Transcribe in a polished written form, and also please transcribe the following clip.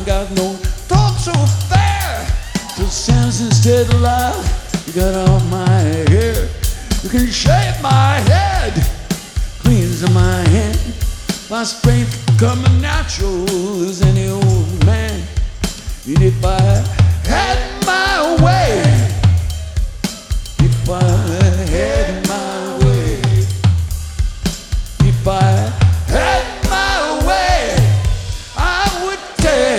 got no talk so fair. To sense instead of love, you got off my hair. You can shave my head, cleanse my hand. My strength coming natural as any old man. If I